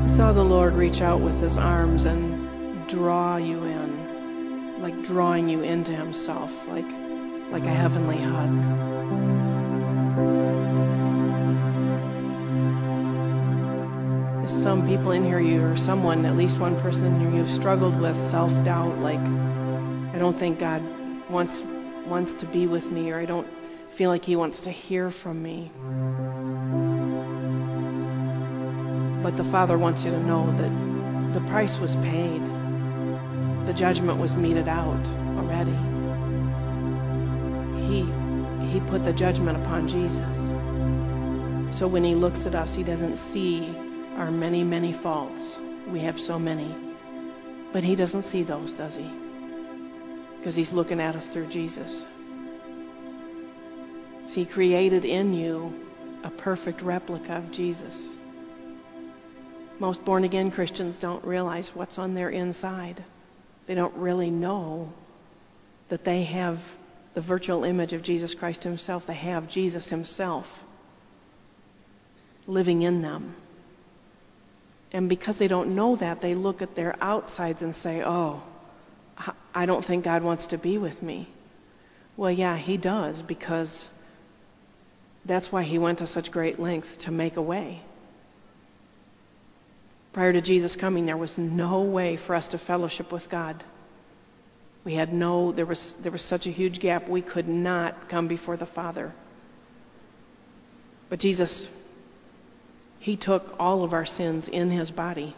saw the Lord reach out with his arms and draw you in, like drawing you into himself, like a heavenly hug. There's some people in here, you or someone, at least one person in here, you've struggled with self-doubt, like, I don't think God wants to be with me, or I don't feel like he wants to hear from me. But the Father wants you to know that the price was paid. The judgment was meted out already. He put the judgment upon Jesus. So when he looks at us, he doesn't see our many, many faults. We have so many. But he doesn't see those, does he? Because he's looking at us through Jesus. See, he created in you a perfect replica of Jesus. Most born-again Christians don't realize what's on their inside. They don't really know that they have the virtual image of Jesus Christ himself. They have Jesus himself living in them. And because they don't know that, they look at their outsides and say, oh, I don't think God wants to be with me. Well, yeah, he does, because that's why he went to such great lengths to make a way. Prior to Jesus coming, there was no way for us to fellowship with God. There was such a huge gap, we could not come before the Father. But Jesus, he took all of our sins in his body,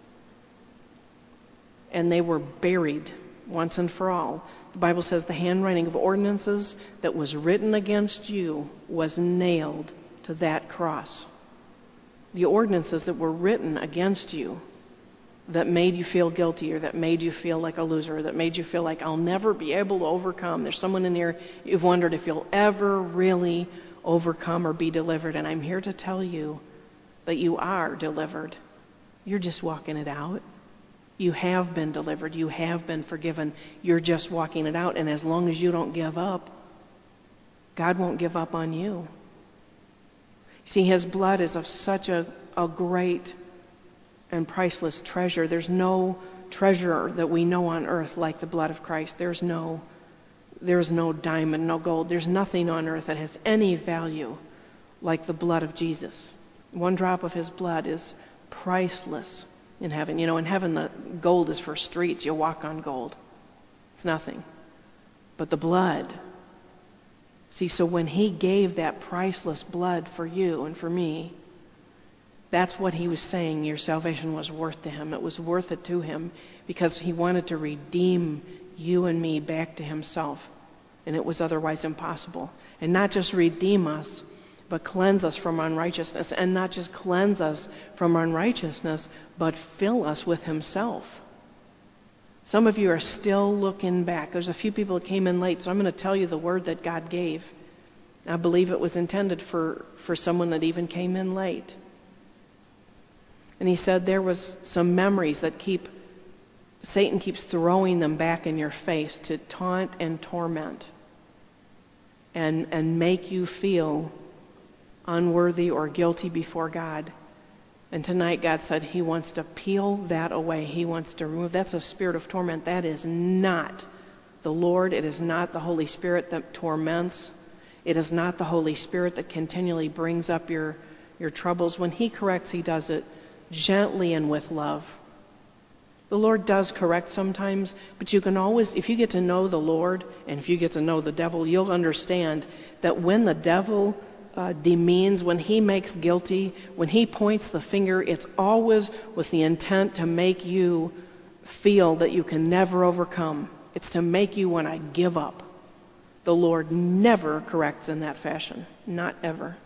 and they were buried once and for all. The Bible says the handwriting of ordinances that was written against you was nailed to that cross. The ordinances that were written against you that made you feel guilty, or that made you feel like a loser, or that made you feel like I'll never be able to overcome. There's someone in here, you've wondered if you'll ever really overcome or be delivered, and I'm here to tell you that you are delivered. You're just walking it out. You have been delivered. You have been forgiven. You're just walking it out, and as long as you don't give up, God won't give up on you. See, his blood is of such a great and priceless treasure. There's no treasure that we know on earth like the blood of Christ. There's no diamond, no gold. There's nothing on earth that has any value like the blood of Jesus. One drop of his blood is priceless in heaven. You know, in heaven, the gold is for streets. You walk on gold. It's nothing. But the blood... See, so when he gave that priceless blood for you and for me, that's what he was saying your salvation was worth to him. It was worth it to him because he wanted to redeem you and me back to himself, and it was otherwise impossible. And not just redeem us, but cleanse us from unrighteousness. And not just cleanse us from unrighteousness, but fill us with himself. Some of you are still looking back. There's a few people that came in late, so I'm going to tell you the word that God gave. I believe it was intended for someone that even came in late. And he said there was some memories that Satan keeps throwing them back in your face to taunt and torment and make you feel unworthy or guilty before God. And tonight God said he wants to peel that away. He wants to remove. That's a spirit of torment. That is not the Lord. It is not the Holy Spirit that torments. It is not the Holy Spirit that continually brings up your troubles. When he corrects, he does it gently and with love. The Lord does correct sometimes, but you can always, if you get to know the Lord and if you get to know the devil, you'll understand that when the devil demeans, when he makes guilty, when he points the finger, it's always with the intent to make you feel that you can never overcome. It's to make you want to give up. The Lord never corrects in that fashion. Not ever.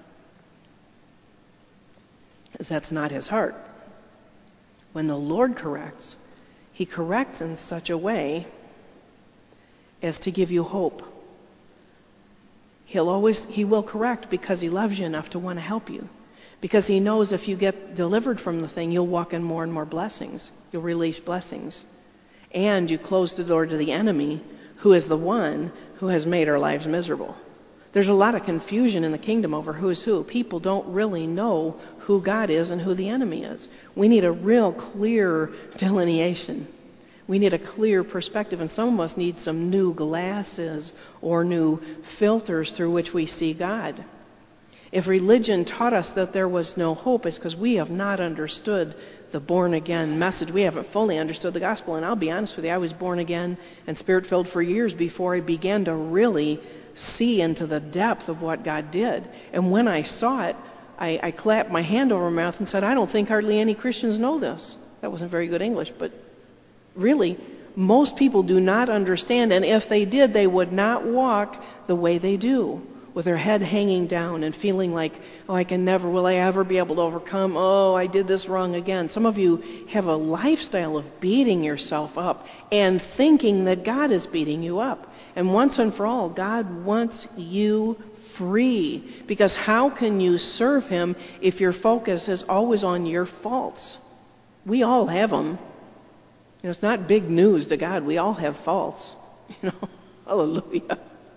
Because that's not his heart. When the Lord corrects, he corrects in such a way as to give you hope. He will correct because he loves you enough to want to help you. Because he knows if you get delivered from the thing, you'll walk in more and more blessings. You'll release blessings. And you close the door to the enemy, who is the one who has made our lives miserable. There's a lot of confusion in the kingdom over who's who. People don't really know who God is and who the enemy is. We need a real clear delineation. We need a clear perspective, and some of us need some new glasses or new filters through which we see God. If religion taught us that there was no hope, it's because we have not understood the born-again message. We haven't fully understood the gospel, and I'll be honest with you, I was born again and spirit-filled for years before I began to really see into the depth of what God did. And when I saw it, I clapped my hand over my mouth and said, I don't think hardly any Christians know this. That wasn't very good English, but really, most people do not understand, and if they did, they would not walk the way they do, with their head hanging down and feeling like, will I ever be able to overcome? Oh, I did this wrong again. Some of you have a lifestyle of beating yourself up and thinking that God is beating you up. And once and for all, God wants you free. Because how can you serve Him if your focus is always on your faults? We all have them. It's not big news to God. We all have faults. Hallelujah.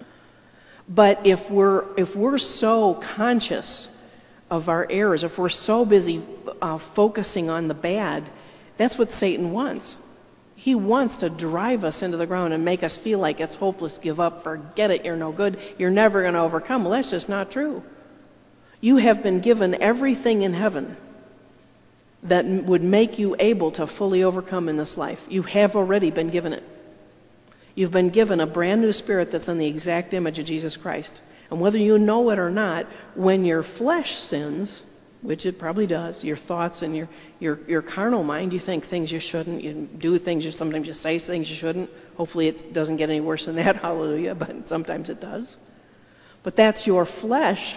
But if we're so conscious of our errors, if we're so busy focusing on the bad, that's what Satan wants. He wants to drive us into the ground and make us feel like it's hopeless, give up, forget it, you're no good, you're never going to overcome. Well, that's just not true. You have been given everything in heaven that would make you able to fully overcome in this life. You have already been given it. You've been given a brand new spirit that's in the exact image of Jesus Christ. And whether you know it or not, when your flesh sins, which it probably does, your thoughts and your carnal mind, you think things you shouldn't, you do things, sometimes you say things you shouldn't. Hopefully it doesn't get any worse than that, hallelujah, but sometimes it does. But that's your flesh.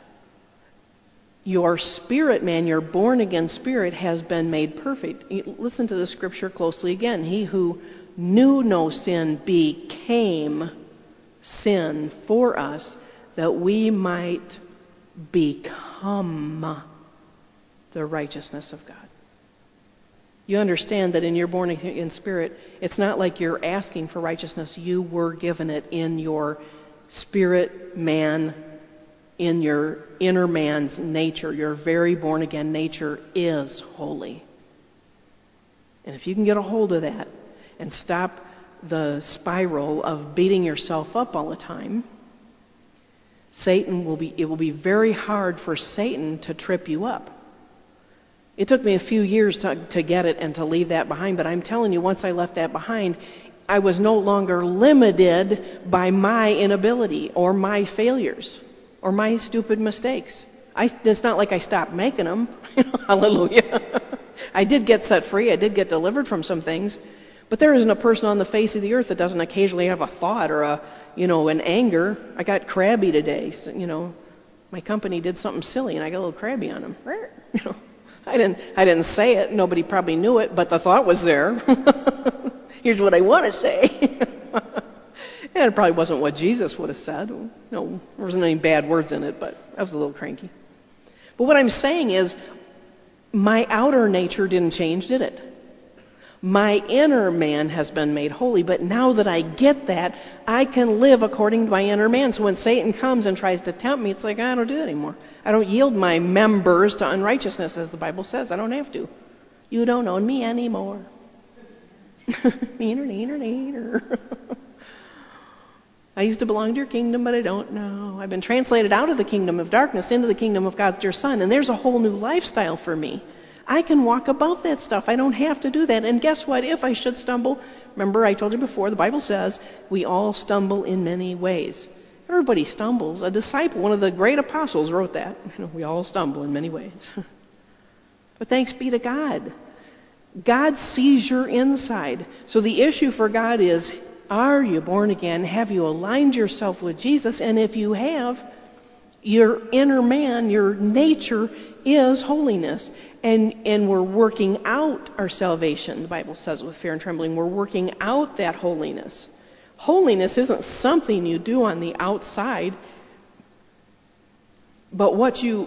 Your spirit man, your born-again spirit, has been made perfect. Listen to the scripture closely again. He who knew no sin became sin for us, that we might become the righteousness of God. You understand that in your born-again spirit, it's not like you're asking for righteousness. You were given it in your spirit man, in your inner man's nature. Your very born-again nature is holy. And if you can get a hold of that and stop the spiral of beating yourself up all the time, it will be very hard for Satan to trip you up. It took me a few years to get it and to leave that behind, but I'm telling you, once I left that behind, I was no longer limited by my inability or my failures or my stupid mistakes. It's not like I stopped making them. Hallelujah. I did get set free. I did get delivered from some things. But there isn't a person on the face of the earth that doesn't occasionally have a thought or an anger. I got crabby today. So, my company did something silly and I got a little crabby on them. I didn't say it. Nobody probably knew it, but the thought was there. Here's what I want to say. And it probably wasn't what Jesus would have said. No, there wasn't any bad words in it, but I was a little cranky. But what I'm saying is, my outer nature didn't change, did it? My inner man has been made holy, but now that I get that, I can live according to my inner man. So when Satan comes and tries to tempt me, it's like, I don't do that anymore. I don't yield my members to unrighteousness, as the Bible says. I don't have to. You don't own me anymore. Neener. I used to belong to your kingdom, but I don't know. I've been translated out of the kingdom of darkness into the kingdom of God's dear Son, and there's a whole new lifestyle for me. I can walk about that stuff. I don't have to do that. And guess what? If I should stumble, remember I told you before, the Bible says we all stumble in many ways. Everybody stumbles. A disciple, one of the great apostles, wrote that. We all stumble in many ways. But thanks be to God. God sees your inside. So the issue for God is, are you born again? Have you aligned yourself with Jesus? And if you have, your inner man, your nature is holiness. And we're working out our salvation, the Bible says, with fear and trembling. We're working out that holiness. Holiness isn't something you do on the outside, but what you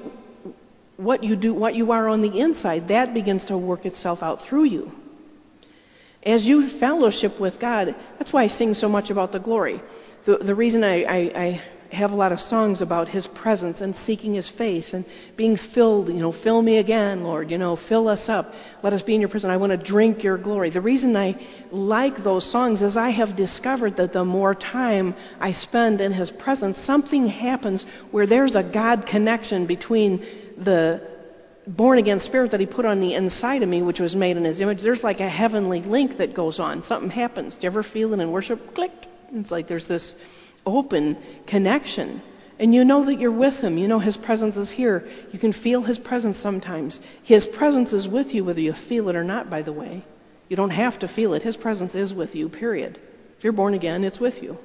are on the inside, that begins to work itself out through you. As you fellowship with God, that's why I sing so much about the glory. The reason I have a lot of songs about His presence and seeking His face and being filled, fill me again, Lord, fill us up. Let us be in your presence. I want to drink your glory. The reason I like those songs is I have discovered that the more time I spend in His presence, something happens where there's a God connection between the born-again spirit that He put on the inside of me, which was made in His image. There's like a heavenly link that goes on. Something happens. Do you ever feel it in worship? Click. It's like there's this open connection. And you know that you're with Him. You know His presence is here. You can feel His presence sometimes. His presence is with you whether you feel it or not, by the way. You don't have to feel it. His presence is with you, period. If you're born again, it's with you.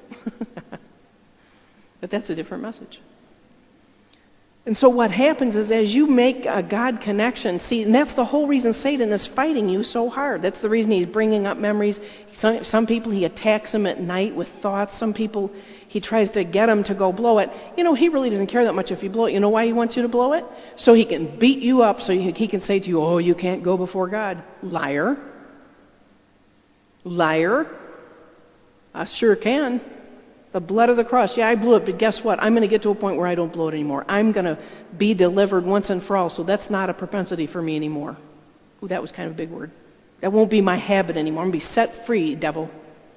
But that's a different message. And so what happens is as you make a God connection, see, and that's the whole reason Satan is fighting you so hard. That's the reason he's bringing up memories. Some people he attacks them at night with thoughts. Some people he tries to get them to go blow it. He really doesn't care that much if you blow it. You know why he wants you to blow it? So he can beat you up, so he can say to you, oh, you can't go before God. Liar. Liar. I sure can. The blood of the cross. Yeah, I blew it, but guess what? I'm going to get to a point where I don't blow it anymore. I'm going to be delivered once and for all, so that's not a propensity for me anymore. Ooh, that was kind of a big word. That won't be my habit anymore. I'm going to be set free, devil.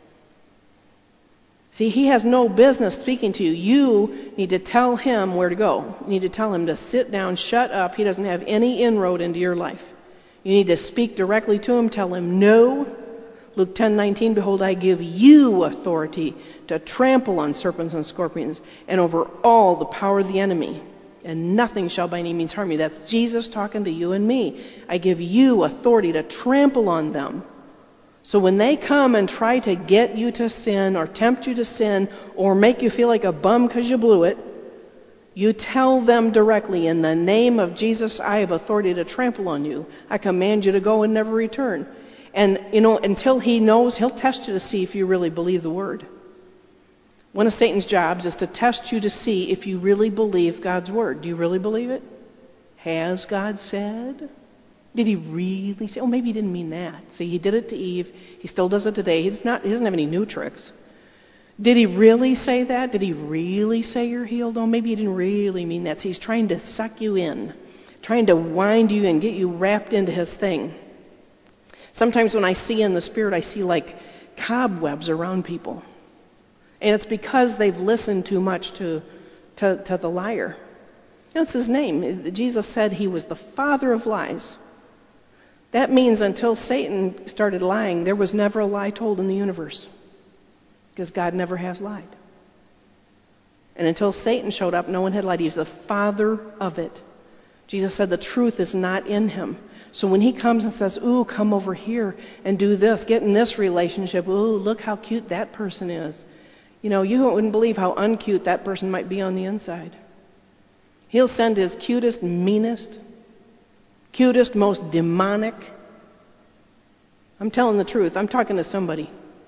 See, he has no business speaking to you. You need to tell him where to go. You need to tell him to sit down, shut up. He doesn't have any inroad into your life. You need to speak directly to him. Tell him, no. Luke 10:19, behold, I give you authority to trample on serpents and scorpions and over all the power of the enemy, and nothing shall by any means harm you. That's Jesus talking to you and me. I give you authority to trample on them. So when they come and try to get you to sin or tempt you to sin or make you feel like a bum because you blew it, you tell them directly, in the name of Jesus, I have authority to trample on you. I command you to go and never return. And, until he knows, he'll test you to see if you really believe the word. One of Satan's jobs is to test you to see if you really believe God's word. Do you really believe it? Has God said? Did he really say? Oh, maybe he didn't mean that. See, he did it to Eve. He still does it today. He doesn't have any new tricks. Did he really say that? Did he really say you're healed? Oh, maybe he didn't really mean that. See, he's trying to suck you in, trying to wind you and get you wrapped into his thing. Sometimes when I see in the Spirit, I see like cobwebs around people. And it's because they've listened too much to the liar. That's his name. Jesus said he was the father of lies. That means until Satan started lying, there was never a lie told in the universe. Because God never has lied. And until Satan showed up, no one had lied. He's the father of it. Jesus said the truth is not in him. So when he comes and says, ooh, come over here and do this, get in this relationship, ooh, look how cute that person is. You wouldn't believe how uncute that person might be on the inside. He'll send his cutest, meanest, most demonic. I'm telling the truth. I'm talking to somebody.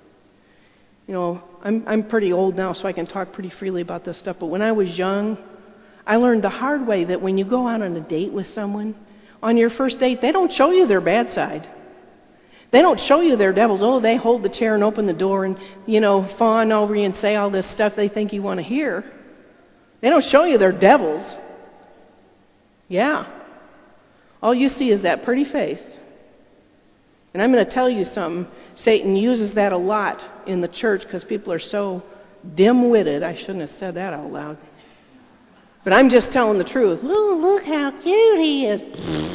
I'm pretty old now, so I can talk pretty freely about this stuff. But when I was young, I learned the hard way that when you go out on a date with someone, on your first date, they don't show you their bad side. They don't show you their devils. Oh, they hold the chair and open the door and, fawn over you and say all this stuff they think you want to hear. They don't show you their devils. Yeah. All you see is that pretty face. And I'm going to tell you something. Satan uses that a lot in the church because people are so dim-witted. I shouldn't have said that out loud. But I'm just telling the truth. Ooh, look how cute he is.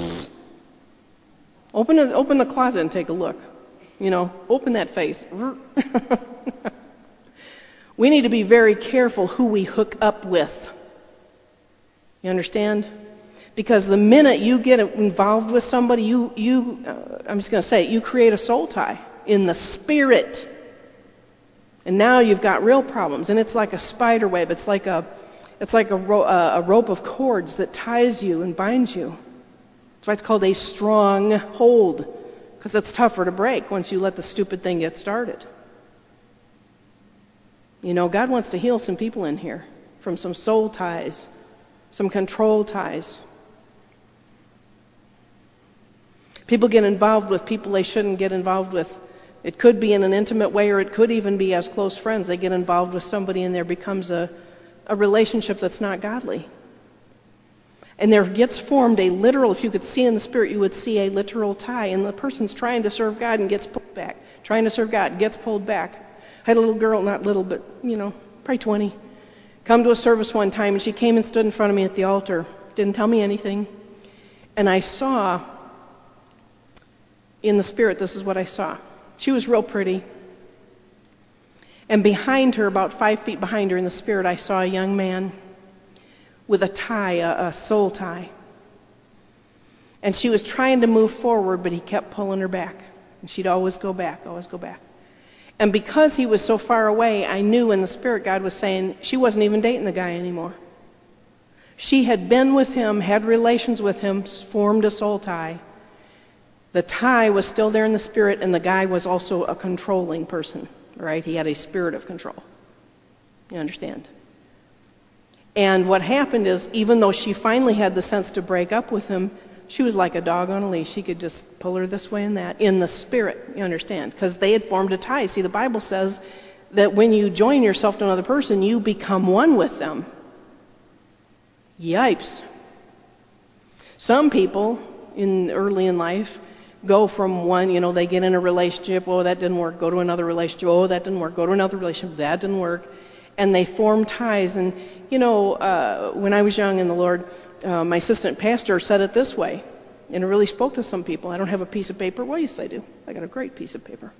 Open the closet and take a look. Open that face. We need to be very careful who we hook up with. You understand? Because the minute you get involved with somebody, I'm just going to say it, you create a soul tie in the spirit. And now you've got real problems. And it's like a spider web. It's like a rope of cords that ties you and binds you. That's why it's called a strong hold, because it's tougher to break once you let the stupid thing get started. God wants to heal some people in here from some soul ties, some control ties. People get involved with people they shouldn't get involved with. It could be in an intimate way, or it could even be as close friends. They get involved with somebody and there becomes a a relationship that's not godly. And there gets formed a literal, if you could see in the spirit, you would see a literal tie. And the person's trying to serve God and gets pulled back. Trying to serve God, gets pulled back. I had a little girl, not little, but, probably 20, come to a service one time, and she came and stood in front of me at the altar. Didn't tell me anything. And I saw, in the spirit, this is what I saw. She was real pretty. And behind her, about 5 feet behind her in the spirit, I saw a young man with a tie, a soul tie. And she was trying to move forward, but he kept pulling her back. And she'd always go back, always go back. And because he was so far away, I knew in the spirit God was saying she wasn't even dating the guy anymore. She had been with him, had relations with him, formed a soul tie. The tie was still there in the spirit, and the guy was also a controlling person, right? He had a spirit of control. You understand? And what happened is, even though she finally had the sense to break up with him, she was like a dog on a leash. She could just pull her this way and that in the spirit, you understand? Because they had formed a tie. See, the Bible says that when you join yourself to another person, you become one with them. Yipes. Some people early in life go from one, they get in a relationship, oh, that didn't work, go to another relationship, oh, that didn't work, go to another relationship, that didn't work. And they form ties. And, when I was young in the Lord, my assistant pastor said it this way, and it really spoke to some people. I don't have a piece of paper. Well, yes, I do. I got a great piece of paper.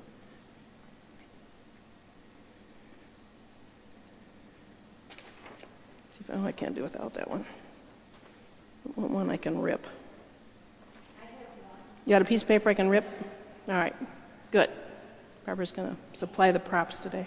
Oh, I can't do without that one. I want one I can rip. You got a piece of paper I can rip? All right, good. Barbara's going to supply the props today.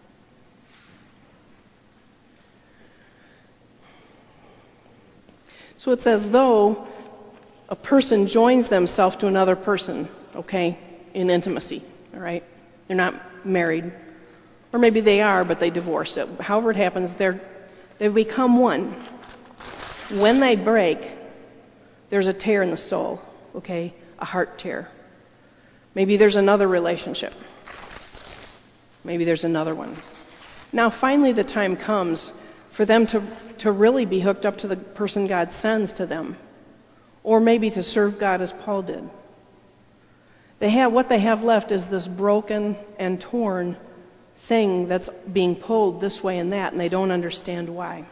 So it's as though a person joins themselves to another person, okay, in intimacy, all right? They're not married. Or maybe they are, but they divorce. However it happens, they've become one. When they break, there's a tear in the soul, okay, a heart tear. Maybe there's another relationship. Maybe there's another one. Now, finally, the time comes for them to really be hooked up to the person God sends to them, or maybe to serve God as Paul did. What they have left is this broken and torn thing that's being pulled this way and that, and they don't understand why.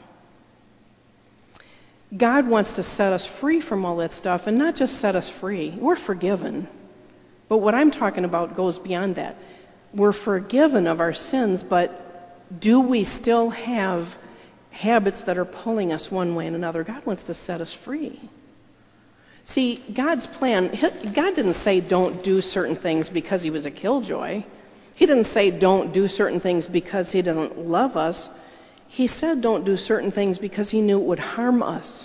God wants to set us free from all that stuff, and not just set us free. We're forgiven. But what I'm talking about goes beyond that. We're forgiven of our sins, but do we still have habits that are pulling us one way and another? God wants to set us free. See, God's plan, God didn't say don't do certain things because he was a killjoy. He didn't say don't do certain things because he doesn't love us. He said don't do certain things because he knew it would harm us.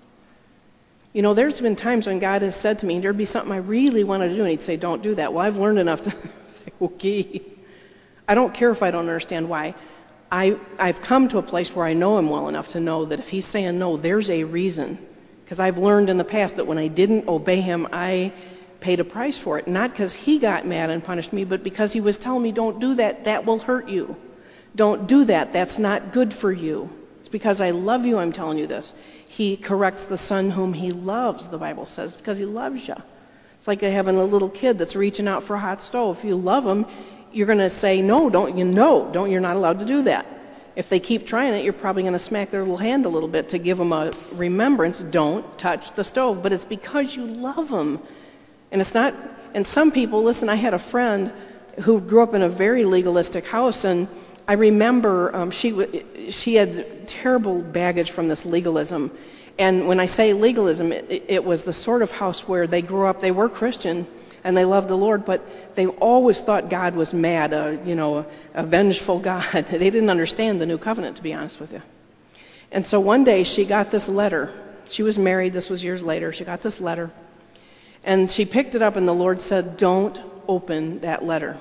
There's been times when God has said to me, there'd be something I really wanted to do, and he'd say, don't do that. Well, I've learned enough to say, okay. I don't care if I don't understand why. I've come to a place where I know him well enough to know that if he's saying no, there's a reason. Because I've learned in the past that when I didn't obey him, I paid a price for it. Not because he got mad and punished me, but because he was telling me, don't do that. That will hurt you. Don't do that. That's not good for you. It's because I love you I'm telling you this. He corrects the son whom he loves, the Bible says, because he loves you. It's like having a little kid that's reaching out for a hot stove. If you love him, you're going to say, no, you're not allowed to do that. If they keep trying it, you're probably going to smack their little hand a little bit to give them a remembrance, don't touch the stove. But it's because you love them. And it's not, and some people, listen, I had a friend who grew up in a very legalistic house, and I remember she had terrible baggage from this legalism. And when I say legalism, it was the sort of house where they grew up, they were Christian, and they loved the Lord, but they always thought God was mad, a vengeful God. They didn't understand the new covenant, to be honest with you. And so one day she got this letter. She was married, this was years later. She got this letter, and she picked it up, and the Lord said, don't open that letter.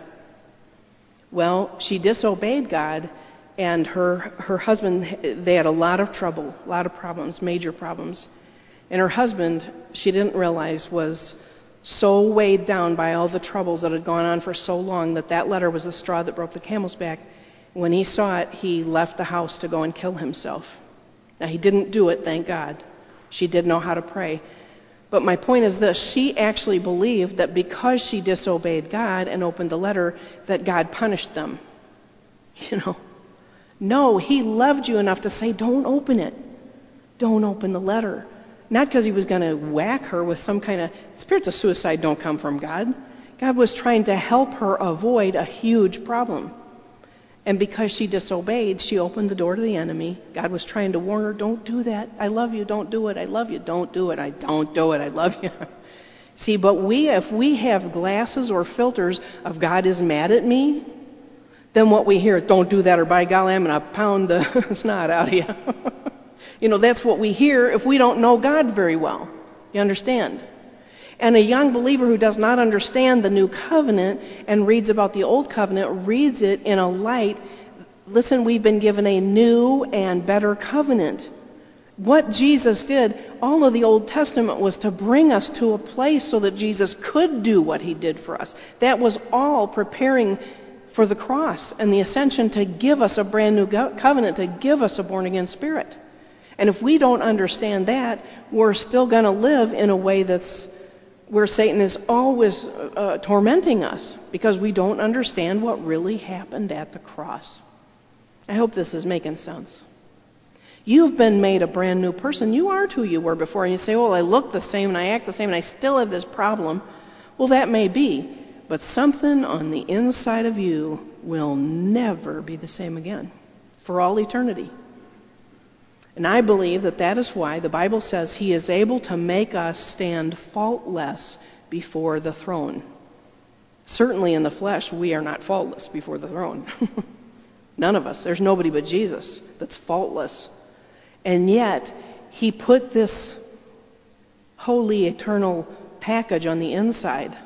Well, she disobeyed God, and her husband, they had a lot of trouble, a lot of problems, major problems. And her husband, she didn't realize, was so weighed down by all the troubles that had gone on for so long that letter was the straw that broke the camel's back. When he saw it, he left the house to go and kill himself. Now, he didn't do it, thank God. She did know how to pray. But my point is this, she actually believed that because she disobeyed God and opened the letter, that God punished them. No, he loved you enough to say, don't open it. Don't open the letter. Not because he was going to whack her with some kind of... Spirits of suicide don't come from God. God was trying to help her avoid a huge problem. And because she disobeyed, she opened the door to the enemy. God was trying to warn her, don't do that. I love you, don't do it. I love you, don't do it. I don't do it, I love you. See, but if we have glasses or filters of God is mad at me, then what we hear is, don't do that, or by golly, I'm going to pound the snot out of you. That's what we hear if we don't know God very well. You understand? And a young believer who does not understand the new covenant and reads about the old covenant reads it in a light. Listen, we've been given a new and better covenant. What Jesus did, all of the Old Testament was to bring us to a place so that Jesus could do what he did for us. That was all preparing for the cross and the ascension to give us a brand new covenant, to give us a born-again spirit. And if we don't understand that, we're still going to live in a way that's where Satan is always tormenting us because we don't understand what really happened at the cross. I hope this is making sense. You've been made a brand new person. You aren't who you were before. And you say, well, I look the same and I act the same and I still have this problem. Well, that may be. But something on the inside of you will never be the same again for all eternity. And I believe that is why the Bible says he is able to make us stand faultless before the throne. Certainly in the flesh, we are not faultless before the throne. None of us. There's nobody but Jesus that's faultless. And yet, he put this holy, eternal package on the inside.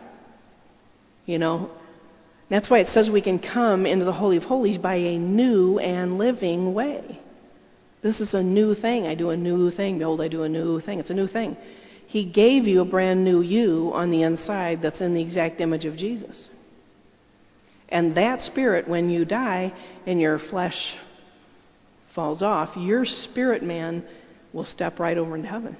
That's why it says we can come into the Holy of Holies by a new and living way. This is a new thing. I do a new thing. Behold, I do a new thing. It's a new thing. He gave you a brand new you on the inside that's in the exact image of Jesus. And that spirit, when you die and your flesh falls off, your spirit man will step right over into heaven.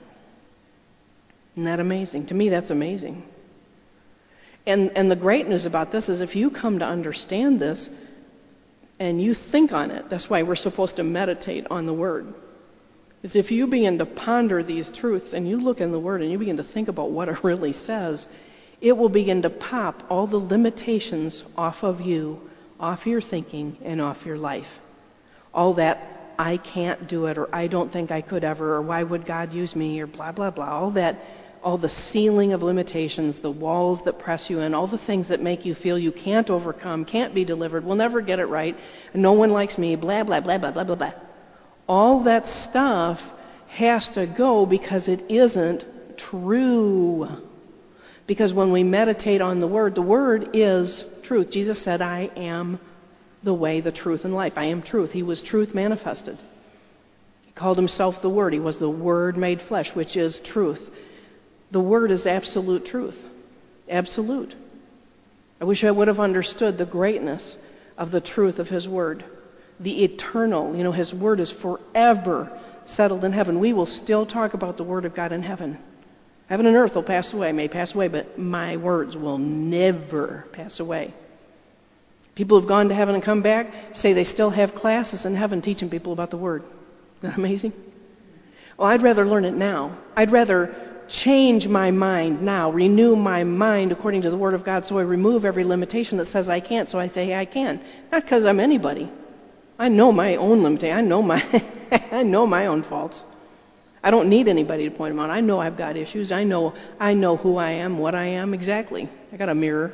Isn't that amazing? To me, that's amazing. And the great news about this is if you come to understand this, and you think on it, that's why we're supposed to meditate on the Word, is if you begin to ponder these truths and you look in the Word and you begin to think about what it really says, it will begin to pop all the limitations off of you, off your thinking, and off your life. All that, I can't do it, or I don't think I could ever, or why would God use me, or blah, blah, blah, all that, all the ceiling of limitations, the walls that press you in, all the things that make you feel you can't overcome, can't be delivered, will never get it right, no one likes me, blah, blah, blah, blah, blah, blah, blah. All that stuff has to go because it isn't true. Because when we meditate on the Word is truth. Jesus said, I am the way, the truth, and life. I am truth. He was truth manifested. He called himself the Word. He was the Word made flesh, which is truth. The Word is absolute truth. Absolute. I wish I would have understood the greatness of the truth of His Word. The eternal, His Word is forever settled in heaven. We will still talk about the Word of God in heaven. Heaven and earth will pass away, may pass away, but my words will never pass away. People who've gone to heaven and come back say they still have classes in heaven teaching people about the Word. Isn't that amazing? Well, I'd rather learn it now. I'd rather change my mind now, renew my mind according to the Word of God, so I remove every limitation that says I can't, so I say I can. Not because I'm anybody. I know my own limitation. I know my own faults. I don't need anybody to point them out. I know I've got issues. I know who I am, what I am exactly. I got a mirror.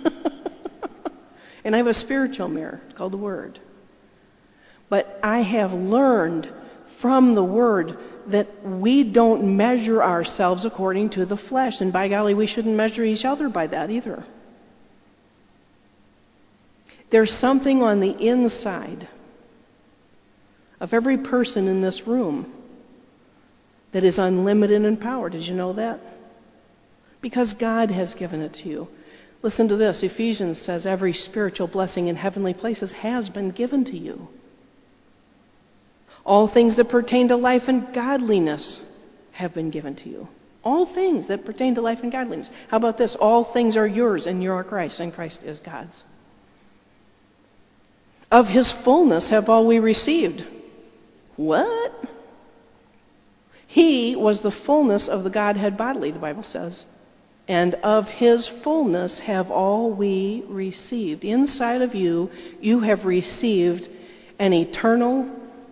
And I have a spiritual mirror. It's called the Word. But I have learned from the Word that we don't measure ourselves according to the flesh. And by golly, we shouldn't measure each other by that either. There's something on the inside of every person in this room that is unlimited in power. Did you know that? Because God has given it to you. Listen to this. Ephesians says every spiritual blessing in heavenly places has been given to you. All things that pertain to life and godliness have been given to you. All things that pertain to life and godliness. How about this? All things are yours, and you are Christ, and Christ is God's. Of his fullness have all we received. What? He was the fullness of the Godhead bodily, the Bible says. And of his fullness have all we received. Inside of you, you have received an eternal,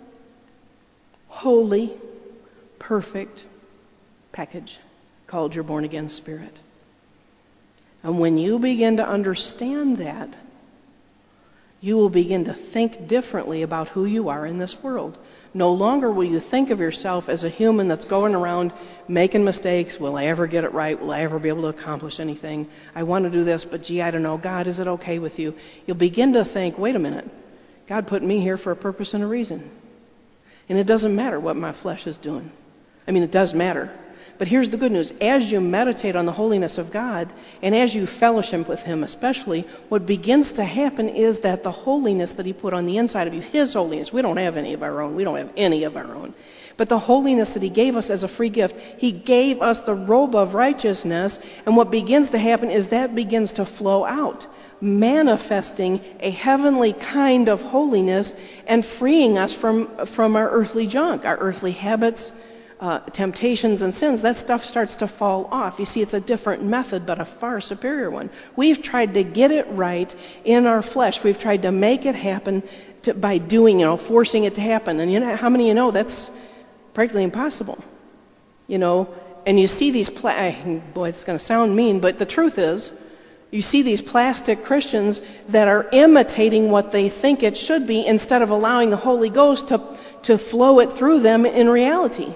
holy, perfect package called your born-again spirit. And when you begin to understand that, you will begin to think differently about who you are in this world. No longer will you think of yourself as a human that's going around making mistakes. Will I ever get it right? Will I ever be able to accomplish anything? I want to do this, but gee, I don't know. God, is it okay with you? You'll begin to think, wait a minute. God put me here for a purpose and a reason. And it doesn't matter what my flesh is doing. I mean, it does matter. But here's the good news. As you meditate on the holiness of God, and as you fellowship with him especially, what begins to happen is that the holiness that he put on the inside of you, his holiness, we don't have any of our own. We don't have any of our own. But the holiness that he gave us as a free gift, he gave us the robe of righteousness, and what begins to happen is that begins to flow out, manifesting a heavenly kind of holiness and freeing us from our earthly junk, our earthly habits, temptations and sins. That stuff starts to fall off. You see, it's a different method, but a far superior one. We've tried to get it right in our flesh. We've tried to make it happen by doing, forcing it to happen. And how many of you know that's practically impossible? And you see these, boy, it's going to sound mean, but the truth is, you see these plastic Christians that are imitating what they think it should be instead of allowing the Holy Ghost to flow it through them in reality.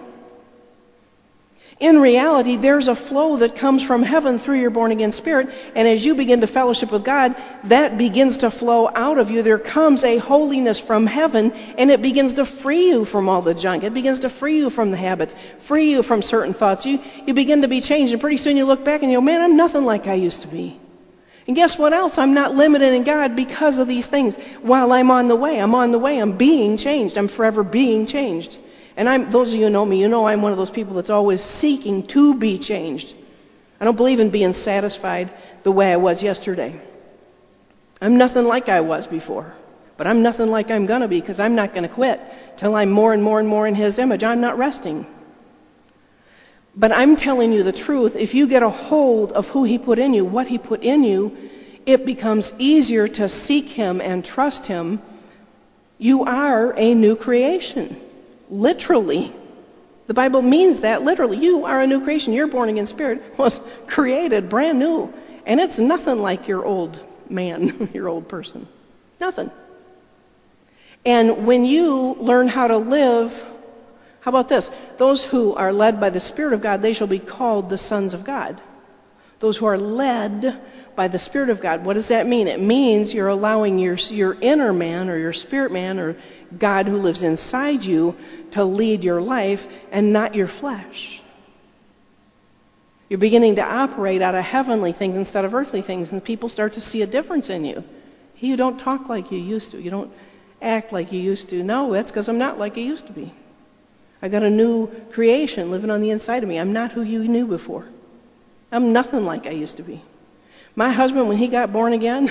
In reality, there's a flow that comes from heaven through your born-again spirit, and as you begin to fellowship with God, that begins to flow out of you. There comes a holiness from heaven, and it begins to free you from all the junk. It begins to free you from the habits, free you from certain thoughts. You begin to be changed, and pretty soon you look back and you go, man, I'm nothing like I used to be. And guess what else? I'm not limited in God because of these things. While I'm on the way, I'm being changed. I'm forever being changed. And those of you who know me, I'm one of those people that's always seeking to be changed. I don't believe in being satisfied the way I was yesterday. I'm nothing like I was before. But I'm nothing like I'm going to be, because I'm not going to quit till I'm more and more and more in his image. I'm not resting. But I'm telling you the truth. If you get a hold of who he put in you, what he put in you, it becomes easier to seek him and trust him. You are a new creation. Literally. The Bible means that literally. You are a new creation. Your born-again spirit was created brand new. And it's nothing like your old man, your old person. Nothing. And when you learn how to live, how about this? Those who are led by the Spirit of God, they shall be called the sons of God. Those who are led by the Spirit of God. What does that mean? It means you're allowing your inner man or your spirit man or God who lives inside you to lead your life and not your flesh. You're beginning to operate out of heavenly things instead of earthly things, and people start to see a difference in you. You don't talk like you used to. You don't act like you used to. No, that's because I'm not like I used to be. I got a new creation living on the inside of me. I'm not who you knew before. I'm nothing like I used to be. My husband, when he got born again,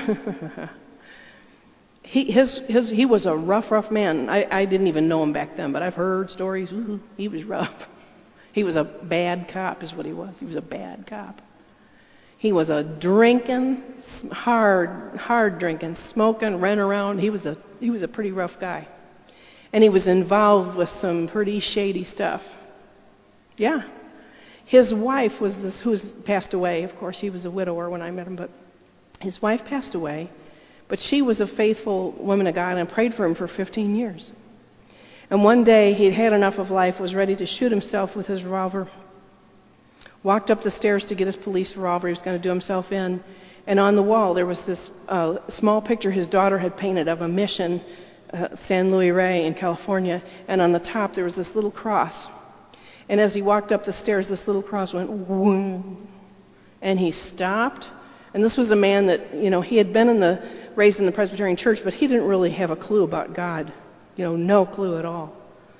he was a rough man. I didn't even know him back then, but I've heard stories. Ooh, he was rough. He was a bad cop is what he was. He was a bad cop. He was a drinking, hard drinking, smoking, running around. He was a pretty rough guy. And he was involved with some pretty shady stuff. Yeah. His wife was this, who's passed away. Of course, he was a widower when I met him, but his wife passed away. But she was a faithful woman of God and prayed for him for 15 years. And one day, he'd had enough of life, was ready to shoot himself with his revolver. Walked up the stairs to get his police revolver. He was going to do himself in. And on the wall, there was this small picture his daughter had painted of a mission, San Luis Rey in California. And on the top, there was this little cross. And as he walked up the stairs, this little cross went, whoom. And he stopped. And this was a man that, he had been raised in the Presbyterian church, but he didn't really have a clue about God. No clue at all.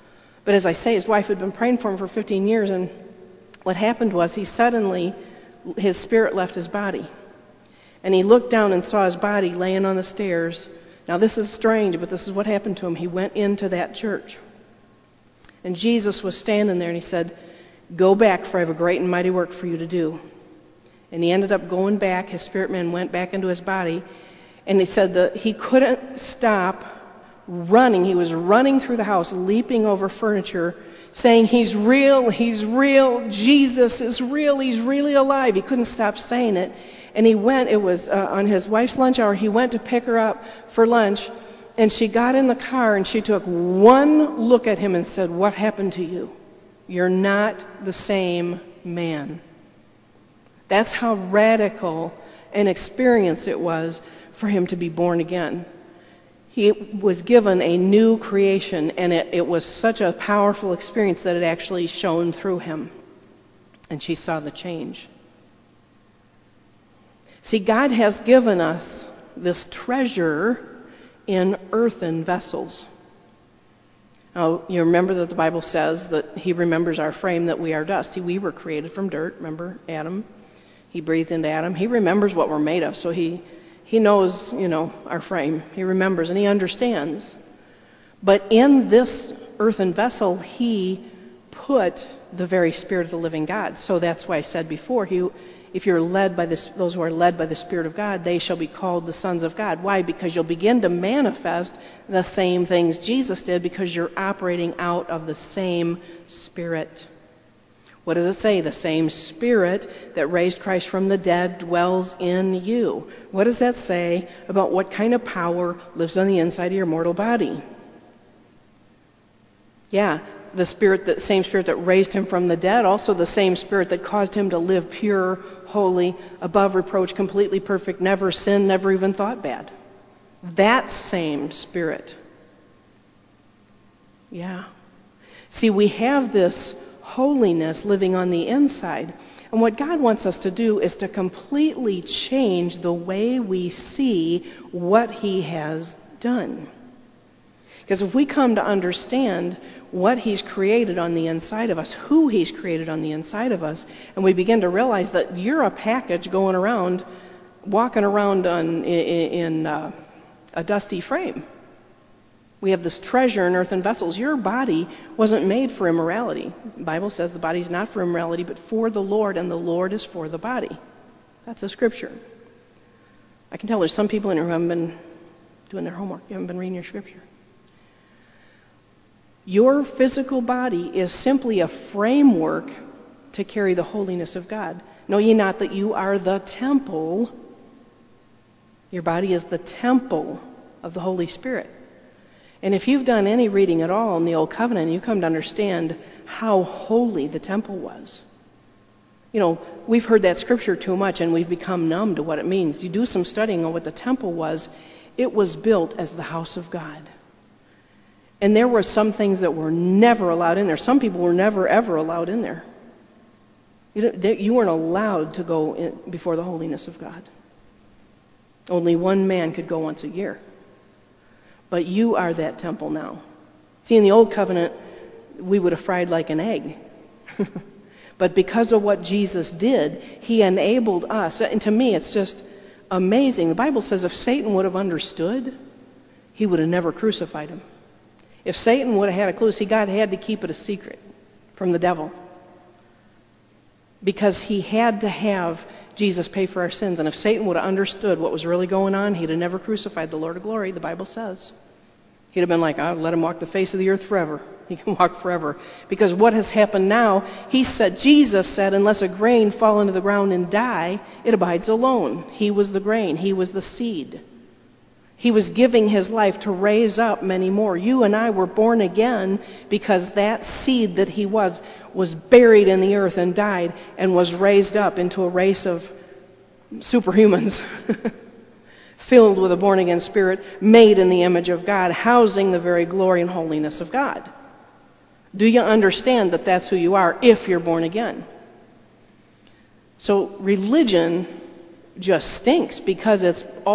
But as I say, his wife had been praying for him for 15 years, and what happened was his spirit left his body. And he looked down and saw his body laying on the stairs. Now this is strange, but this is what happened to him. He went into that church. And Jesus was standing there, and he said, "Go back, for I have a great and mighty work for you to do." And he ended up going back. His spirit man went back into his body. And he said that he couldn't stop running. He was running through the house, leaping over furniture, saying, "He's real, he's real, Jesus is real, he's really alive." He couldn't stop saying it. And he went, it was on his wife's lunch hour, he went to pick her up for lunch, and she got in the car and she took one look at him and said, "What happened to you? You're not the same man." That's how radical an experience it was for him to be born again. He was given a new creation, and it was such a powerful experience that it actually shone through him. And she saw the change. See, God has given us this treasure in earthen vessels. Now, you remember that the Bible says that he remembers our frame, that we are dust. We were created from dirt. Remember Adam? He breathed into Adam. He remembers what we're made of, so he knows, our frame. He remembers and he understands. But in this earthen vessel, he put the very Spirit of the living God. So that's why I said before, if you're led by this, those who are led by the Spirit of God, they shall be called the sons of God. Why? Because you'll begin to manifest the same things Jesus did, because you're operating out of the same Spirit. What does it say? The same Spirit that raised Christ from the dead dwells in you. What does that say about what kind of power lives on the inside of your mortal body? Yeah, the same Spirit that raised him from the dead, also the same Spirit that caused him to live pure, holy, above reproach, completely perfect, never sinned, never even thought bad. That same Spirit. Yeah. See, we have this holiness living on the inside. And what God wants us to do is to completely change the way we see what he has done. Because if we come to understand what he's created on the inside of us, who he's created on the inside of us, and we begin to realize that you're a package going around, walking around in a dusty frame. We have this treasure in earthen vessels. Your body wasn't made for immorality. The Bible says the body's not for immorality, but for the Lord, and the Lord is for the body. That's a scripture. I can tell there's some people in here who haven't been doing their homework. You haven't been reading your scripture. Your physical body is simply a framework to carry the holiness of God. Know ye not that you are the temple? Your body is the temple of the Holy Spirit. And if you've done any reading at all in the Old Covenant, you come to understand how holy the temple was. We've heard that scripture too much, and we've become numb to what it means. You do some studying on what the temple was. It was built as the house of God. And there were some things that were never allowed in there. Some people were never, ever allowed in there. You weren't allowed to go in before the holiness of God. Only one man could go once a year. But you are that temple now. See, in the Old Covenant, we would have fried like an egg. But because of what Jesus did, he enabled us. And to me, it's just amazing. The Bible says if Satan would have understood, he would have never crucified him. If Satan would have had a clue, see, God had to keep it a secret from the devil. Because he had to have Jesus pay for our sins. And if Satan would have understood what was really going on, he'd have never crucified the Lord of glory, the Bible says. He'd have been like, I'll let him walk the face of the earth forever. He can walk forever. Because what has happened now, Jesus said, unless a grain fall into the ground and die, it abides alone. He was the grain. He was the seed. He was giving his life to raise up many more. You and I were born again because that seed that he was buried in the earth and died and was raised up into a race of superhumans filled with a born-again spirit, made in the image of God, housing the very glory and holiness of God. Do you understand that that's who you are if you're born again? So religion just stinks because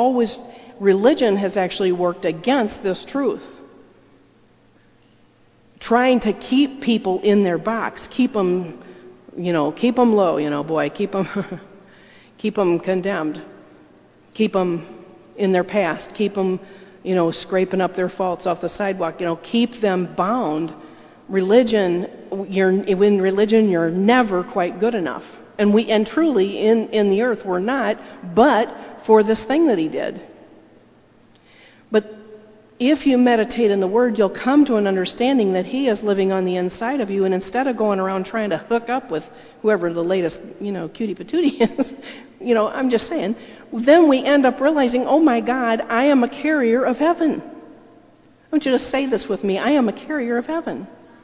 religion has actually worked against this truth. trying to keep people in their box, keep them low, keep them, keep them condemned, keep them in their past, keep them, scraping up their faults off the sidewalk, keep them bound. In religion, you're never quite good enough. And truly in the earth we're not, but for this thing that he did. But if you meditate in the Word, you'll come to an understanding that he is living on the inside of you, and instead of going around trying to hook up with whoever the latest, cutie patootie is, I'm just saying, then we end up realizing, oh my God, I am a carrier of heaven. I want you to say this with me. I am a carrier of heaven.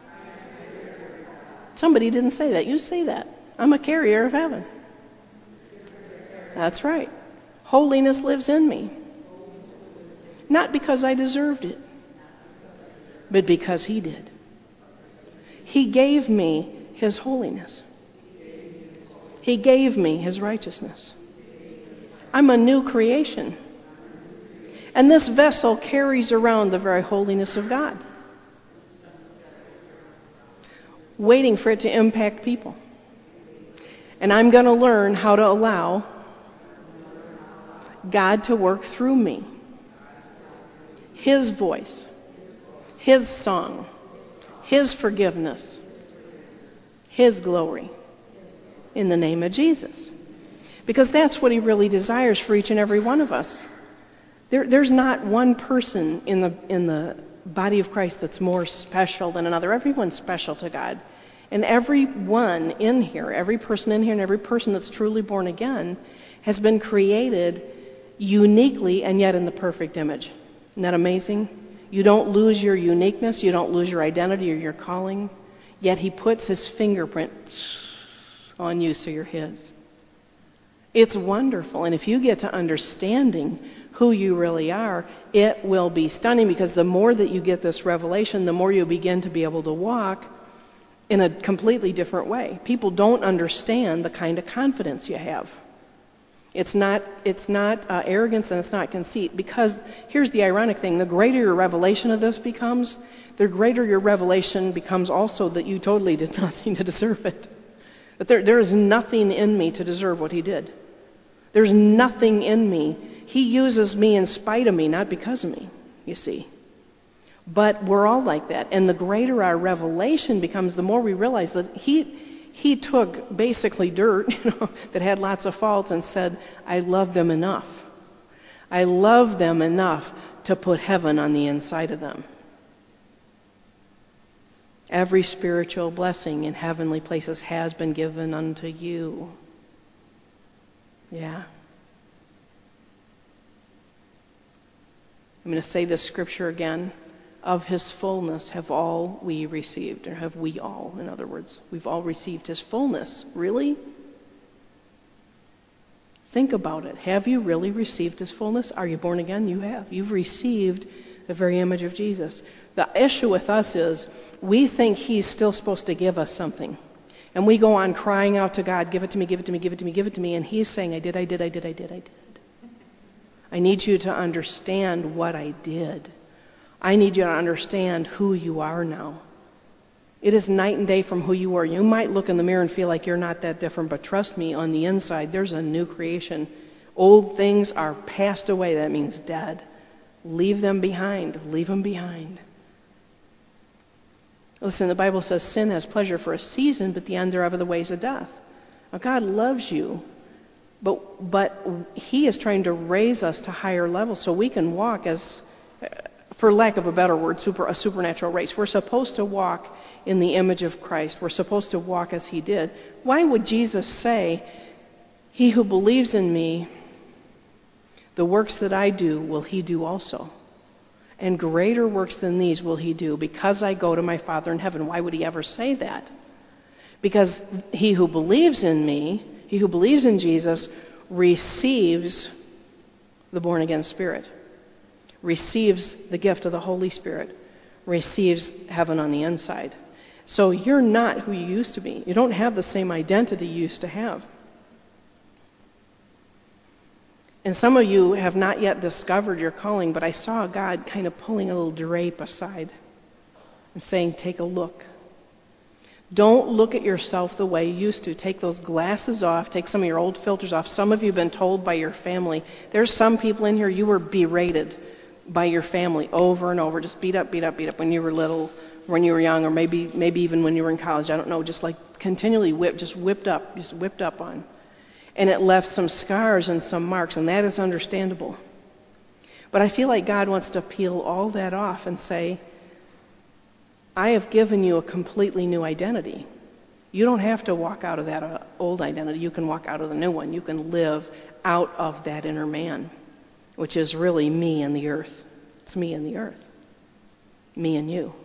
Somebody didn't say that. You say that. I'm a carrier of heaven. That's right. Holiness lives in me. Not because I deserved it, but because he did. He gave me his holiness. He gave me his righteousness. I'm a new creation. And this vessel carries around the very holiness of God, waiting for it to impact people. And I'm going to learn how to allow God to work through me. His voice, his song, his forgiveness, his glory, in the name of Jesus. Because that's what he really desires for each and every one of us. There's not one person in the body of Christ that's more special than another. Everyone's special to God. And everyone in here, every person in here, and every person that's truly born again has been created uniquely and yet in the perfect image. Isn't that amazing? You don't lose your uniqueness, you don't lose your identity or your calling, yet he puts his fingerprint on you so you're his. It's wonderful. And if you get to understanding who you really are, it will be stunning, because the more that you get this revelation, the more you begin to be able to walk in a completely different way. People don't understand the kind of confidence you have. It's not arrogance, and it's not conceit, because here's the ironic thing. The greater your revelation of this becomes, the greater your revelation becomes also that you totally did nothing to deserve it. That there is nothing in me to deserve what he did. There's nothing in me. He uses me in spite of me, not because of me, you see. But we're all like that. And the greater our revelation becomes, the more we realize that he took basically dirt, that had lots of faults, and said, I love them enough. I love them enough to put heaven on the inside of them. Every spiritual blessing in heavenly places has been given unto you. Yeah. I'm going to say this scripture again. Of his fullness have all we received, or have we all, in other words. We've all received his fullness. Really? Think about it. Have you really received his fullness? Are you born again? You have. You've received the very image of Jesus. The issue with us is we think he's still supposed to give us something. And we go on crying out to God, give it to me, give it to me, give it to me, give it to me. And he's saying, I did. I need you to understand what I did. I need you to understand who you are now. It is night and day from who you were. You might look in the mirror and feel like you're not that different, but trust me, on the inside, there's a new creation. Old things are passed away. That means dead. Leave them behind. Leave them behind. Listen, the Bible says sin has pleasure for a season, but the end thereof are the ways of death. Now, God loves you, but he is trying to raise us to higher levels so we can walk as, for lack of a better word, a supernatural race. We're supposed to walk in the image of Christ. We're supposed to walk as he did. Why would Jesus say, he who believes in me, the works that I do will he do also? And greater works than these will he do, because I go to my Father in heaven. Why would he ever say that? Because he who believes in me, he who believes in Jesus, receives the born-again Spirit, receives the gift of the Holy Spirit, receives heaven on the inside. So you're not who you used to be. You don't have the same identity you used to have. And some of you have not yet discovered your calling, but I saw God kind of pulling a little drape aside. and saying, take a look. Don't look at yourself the way you used to. Take those glasses off. Take some of your old filters off. Some of you have been told by your family. There's some people in here, you were berated by your family over and over. Just beat up when you were little, when you were young, or maybe even when you were in college. I don't know. Just like continually whipped up on. And it left some scars and some marks, and that is understandable. But I feel like God wants to peel all that off and say, I have given you a completely new identity. You don't have to walk out of that old identity. You can walk out of the new one. You can live out of that inner man, which is really me and the earth. It's me and the earth. Me and you.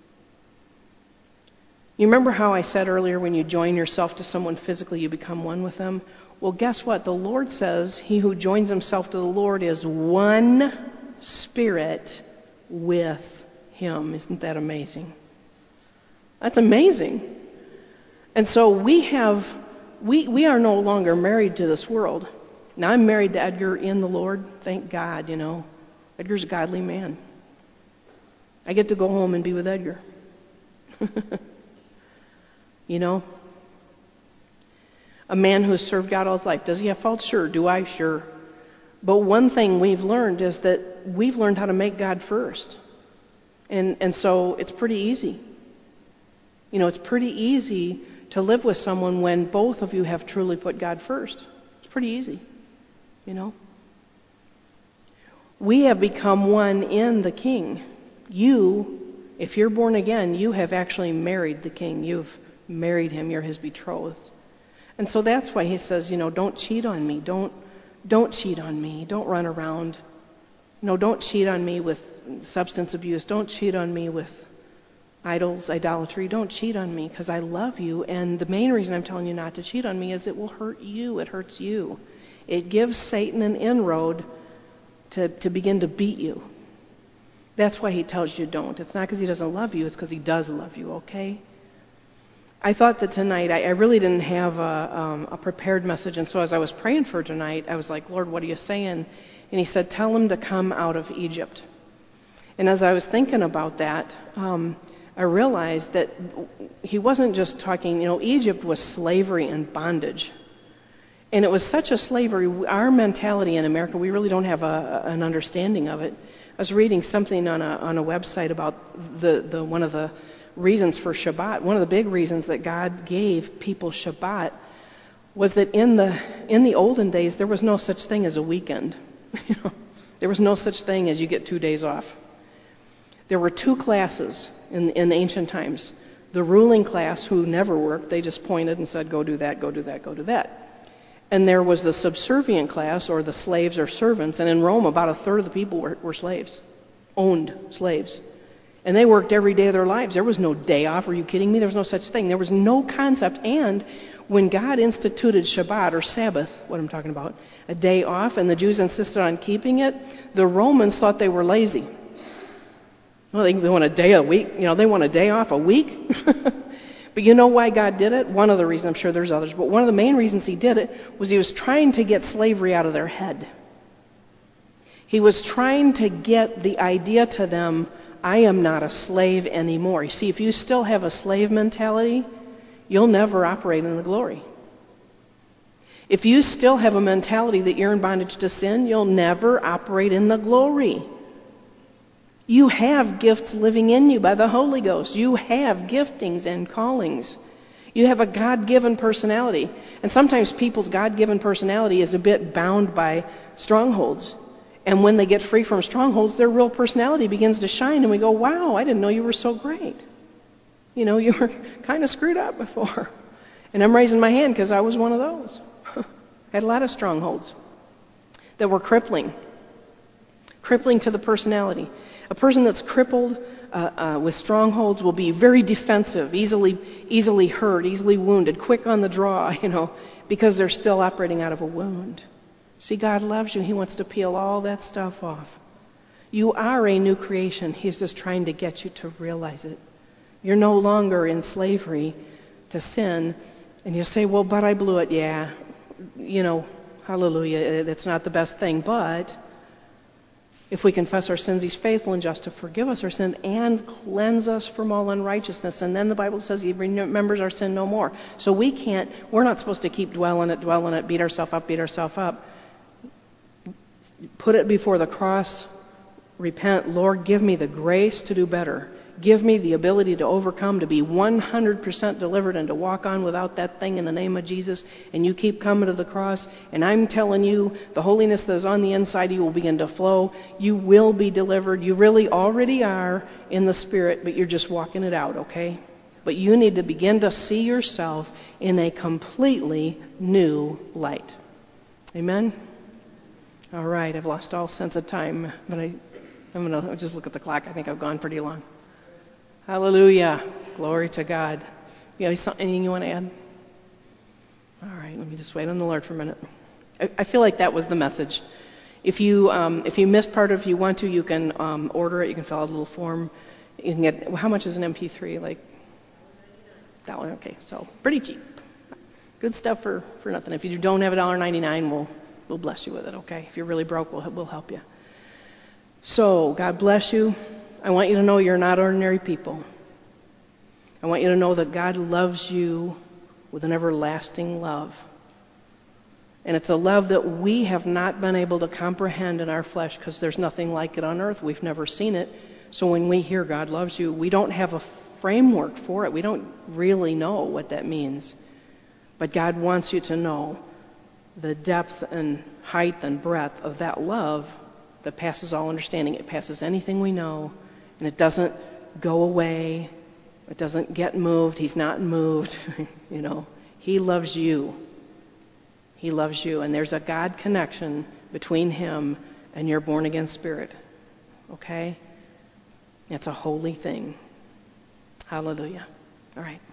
You remember how I said earlier, when you join yourself to someone physically, you become one with them? Well, guess what? The Lord says, he who joins himself to the Lord is one spirit with him. Isn't that amazing? That's amazing. And so we are no longer married to this world. Now, I'm married to Edgar in the Lord. Thank God, Edgar's a godly man. I get to go home and be with Edgar. A man who has served God all his life. Does he have faults? Sure. Do I? Sure. But one thing we've learned is that we've learned how to make God first. And so it's pretty easy. It's pretty easy to live with someone when both of you have truly put God first. It's pretty easy, We have become one in the King. You, if you're born again, you have actually married the King. You've married him. You're his betrothed. And so that's why he says, don't cheat on me. Don't cheat on me. Don't run around. Don't cheat on me with substance abuse. Don't cheat on me with idols, idolatry. Don't cheat on me, because I love you. And the main reason I'm telling you not to cheat on me is it will hurt you. It hurts you. It gives Satan an inroad to begin to beat you. That's why he tells you don't. It's not because he doesn't love you. It's because he does love you, okay? I thought that tonight, I really didn't have a prepared message. And so as I was praying for tonight, I was like, Lord, what are you saying? And he said, tell him to come out of Egypt. And as I was thinking about that, I realized that he wasn't just talking, Egypt was slavery and bondage. And it was such a slavery, our mentality in America, we really don't have an understanding of it. I was reading something on a website about the one of the reasons for Shabbat. One of the big reasons that God gave people Shabbat was that in the olden days, there was no such thing as a weekend. There was no such thing as you get 2 days off. There were two classes in ancient times. The ruling class, who never worked, they just pointed and said, go do that, go do that, go do that. And there was the subservient class, or the slaves or servants. And in Rome, about a third of the people were slaves, owned slaves. And they worked every day of their lives. There was no day off. Are you kidding me? There was no such thing. There was no concept. And when God instituted Shabbat, or Sabbath, what I'm talking about, a day off, and the Jews insisted on keeping it, the Romans thought they were lazy. Well, they want a day a week. They want a day off a week. But you know why God did it? One of the reasons, I'm sure there's others, but one of the main reasons he did it was he was trying to get slavery out of their head. He was trying to get the idea to them, I am not a slave anymore. You see, if you still have a slave mentality, you'll never operate in the glory. If you still have a mentality that you're in bondage to sin, you'll never operate in the glory. You have gifts living in you by the Holy Ghost. You have giftings and callings. You have a God-given personality. And sometimes people's God-given personality is a bit bound by strongholds. And when they get free from strongholds, their real personality begins to shine. And we go, wow, I didn't know you were so great. You were kind of screwed up before. And I'm raising my hand because I was one of those. I had a lot of strongholds that were crippling to the personality. A person that's crippled with strongholds will be very defensive, easily hurt, easily wounded, quick on the draw, because they're still operating out of a wound. See, God loves you. He wants to peel all that stuff off. You are a new creation. He's just trying to get you to realize it. You're no longer in slavery to sin. And you say, well, but I blew it. Yeah, hallelujah. That's not the best thing, but If we confess our sins, He's faithful and just to forgive us our sin and cleanse us from all unrighteousness. And then the Bible says He remembers our sin no more. So we're not supposed to keep dwelling it, beat ourselves up. Put it before the cross. Repent. Lord, give me the grace to do better. Give me the ability to overcome, to be 100% delivered and to walk on without that thing in the name of Jesus. And you keep coming to the cross. And I'm telling you, the holiness that is on the inside of you will begin to flow. You will be delivered. You really already are in the Spirit, but you're just walking it out, okay? But you need to begin to see yourself in a completely new light. Amen? All right, I've lost all sense of time, but I'm going to just look at the clock. I think I've gone pretty long. Hallelujah. Glory to God. You have anything you want to add? All right, let me just wait on the Lord for a minute. I feel like that was the message. If you missed part of it, if you want to, you can order it. You can fill out a little form. You can get, how much is an MP3? Like that one? Okay, so pretty cheap. Good stuff for nothing. If you don't have $1.99, we'll bless you with it, okay? If you're really broke, we'll help you. So, God bless you. I want you to know you're not ordinary people. I want you to know that God loves you with an everlasting love. And it's a love that we have not been able to comprehend in our flesh because there's nothing like it on earth. We've never seen it. So when we hear God loves you, we don't have a framework for it. We don't really know what that means. But God wants you to know the depth and height and breadth of that love that passes all understanding. It passes anything we know, and it doesn't go away. It doesn't get moved. He's not moved. He loves you. He loves you, and there's a God connection between Him and your born-again spirit. Okay? It's a holy thing. Hallelujah. All right.